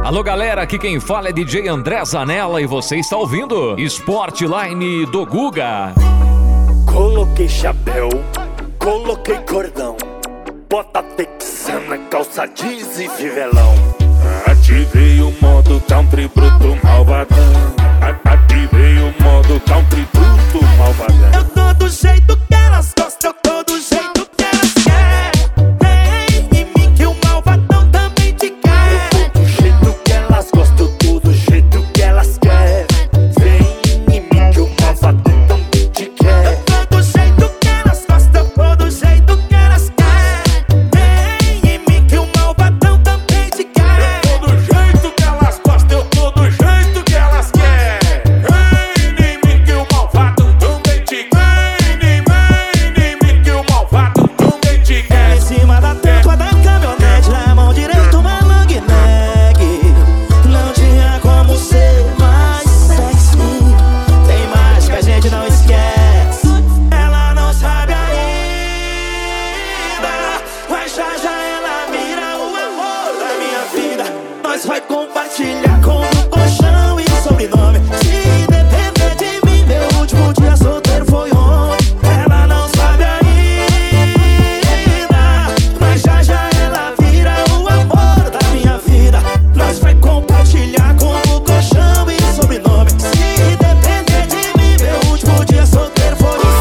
Alô galera, aqui quem fala é DJ André Zanella e você está ouvindo Sportline do Guga. Coloquei chapéu, coloquei cordão, bota texana, calça jeans e fivelão. Ativei o modo country bruto malvadão. Ativei o modo country bruto malvadão. Eu tô do jeito que elas gostam, eu tô do jeito que elas querem. Vem em mim que o malvadão também te quer. Eu tô do jeito que elas gostam, eu tô do jeito que elas querem. Vem em mim que o malvadão também te quer. Eu tô do jeito que elas gostam, eu tô do jeito que elas querem. Vem em mim que o malvadão também te quer. Eu tô do jeito que elas gostam, eu tô do jeito que elas querem. Vem em mim que o malvado também te quer. Vem em mim que o malvado também te quer. Em cima da tampa da caminhonete, na mão direita uma long neck. Não tinha como ser mais sexy. Tem mais que a gente não esquece. Ela não sabe ainda, mas já ela vira o amor da minha vida. Nós vai compartilhar com o colchão e sobrenome. Se depender de mim, meu último dia solteiro foi ontem. Ela não sabe ainda, mas já ela vira o amor da minha vida. Nós vai compartilhar com o colchão e sobrenome. Se depender de mim, meu último dia solteiro foi ontem.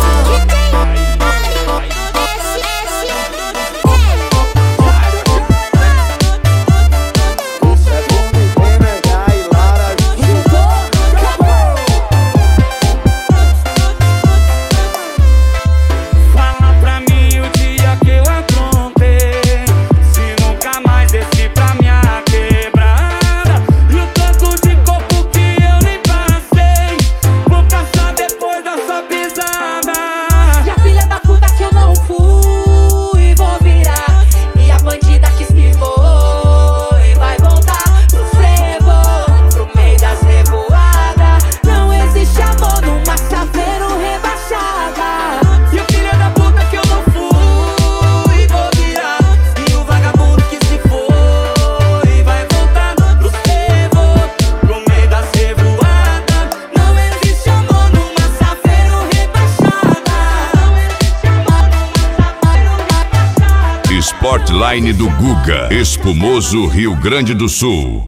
Fala pra mim o dia que eu aprontei, se nunca mais desci pra minha quebrada. E o tanto de corpo que eu nem passei, vou caçar depois da sua pisada. E a filha da puta que eu não fui, vou virar. E a bandida que se foi, vai voltar pro frevo, pro meio das revoadas. Não existe amor numa saveiro rebaixada. E o filho da puta que eu não fui, vou virar. E o vagabundo que se foi, vai voltar pro frevo, pro meio das revoadas. Não existe amor numa saveiro rebaixada. Não existe amor numa saveiro rebaixada. Sportline do Guga, Espumoso, Rio Grande do Sul.